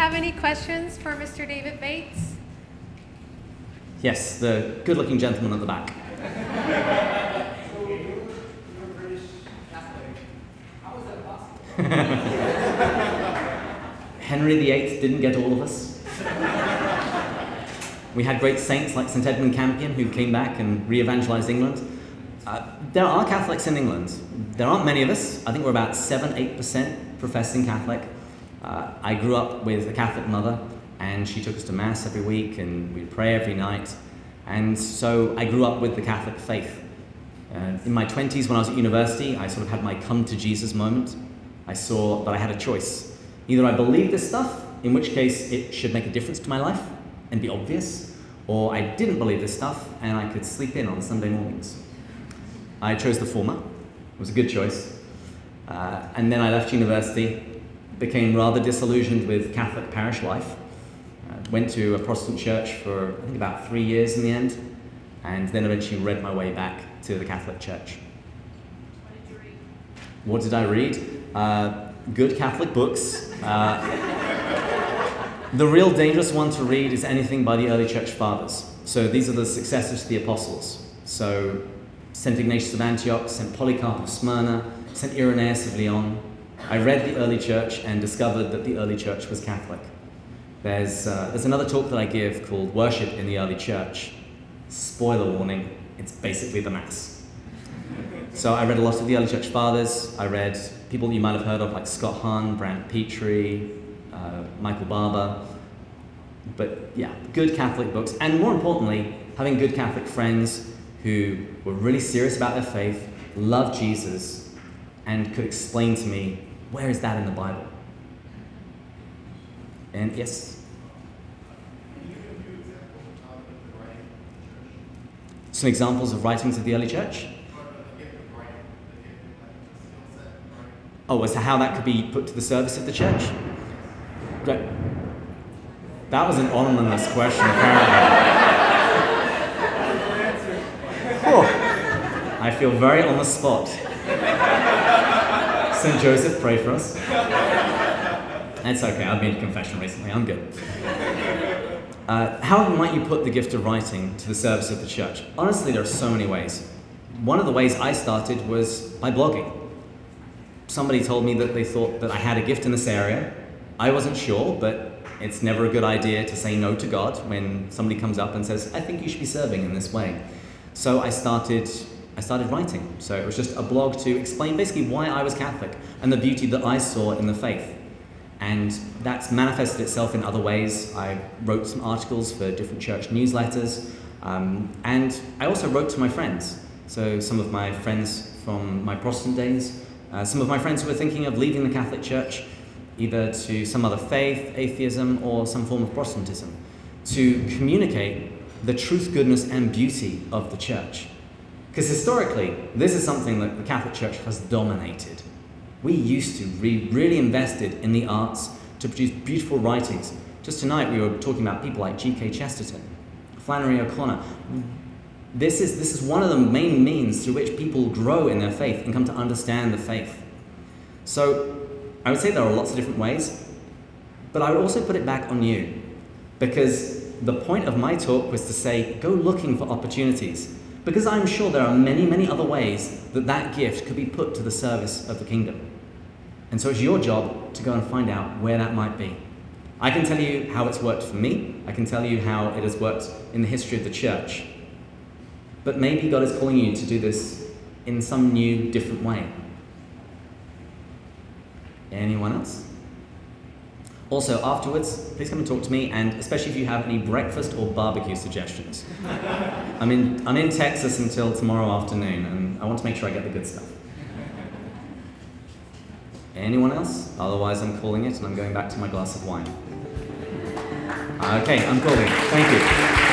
have any questions for Mr. David Bates? Yes, the good-looking gentleman at the back. So you're a British Catholic. How is that possible? Henry VIII didn't get all of us. We had great saints like St. Edmund Campion who came back and re-evangelized England. There are Catholics in England. There aren't many of us. I think we're about 7-8% professing Catholic. I grew up with a Catholic mother, and she took us to Mass every week, and we'd pray every night. And so I grew up with the Catholic faith. In my 20s, when I was at university, I sort of had my come to Jesus moment. I saw that I had a choice. Either I believed this stuff, in which case it should make a difference to my life and be obvious, or I didn't believe this stuff and I could sleep in on Sunday mornings. I chose the former. It was a good choice. And then I left university, became rather disillusioned with Catholic parish life, went to a Protestant church for, I think, about 3 years in the end, and then eventually read my way back to the Catholic Church. What did I read? Good Catholic books. The real dangerous one to read is anything by the early church fathers. So these are the successors to the apostles. So St. Ignatius of Antioch, St. Polycarp of Smyrna, St. Irenaeus of Lyon. I read the early church and discovered that the early church was Catholic. There's another talk that I give called Worship in the Early Church. Spoiler warning, it's basically the Mass. So I read a lot of the early church fathers. I read people that you might have heard of like Scott Hahn, Brant Petrie, Michael Barber. But yeah, good Catholic books. And more importantly, having good Catholic friends who were really serious about their faith, loved Jesus, and could explain to me, where is that in the Bible? And yes? Some examples of writings of the early church? Oh, as to how that could be put to the service of the church? Right. That was an ominous question, apparently. Oh, I feel very on the spot. St. Joseph, pray for us. It's okay, I've been to confession recently, I'm good. How might you put the gift of writing to the service of the church? Honestly, there are so many ways. One of the ways I started was by blogging. Somebody told me that they thought that I had a gift in this area. I wasn't sure, but it's never a good idea to say no to God when somebody comes up and says, I think you should be serving in this way. So I started writing. So it was just a blog to explain basically why I was Catholic and the beauty that I saw in the faith. And that's manifested itself in other ways. I wrote some articles for different church newsletters, and I also wrote to my friends. So some of my friends from my Protestant days, some of my friends who were thinking of leaving the Catholic Church, either to some other faith, atheism, or some form of Protestantism, to communicate the truth, goodness, and beauty of the church. Because historically, this is something that the Catholic Church has dominated. We used to really invested in the arts to produce beautiful writings. Just tonight we were talking about people like G.K. Chesterton, Flannery O'Connor. This is one of the main means through which people grow in their faith and come to understand the faith. So I would say there are lots of different ways, but I would also put it back on you, because the point of my talk was to say, go looking for opportunities, because I'm sure there are many, many other ways that that gift could be put to the service of the kingdom. And so it's your job to go and find out where that might be. I can tell you how it's worked for me. I can tell you how it has worked in the history of the church. But maybe God is calling you to do this in some new, different way. Anyone else? Also, afterwards, please come and talk to me, and especially if you have any breakfast or barbecue suggestions. I'm in Texas until tomorrow afternoon, and I want to make sure I get the good stuff. Anyone else? Otherwise, I'm calling it, and I'm going back to my glass of wine. Okay, I'm calling. Thank you.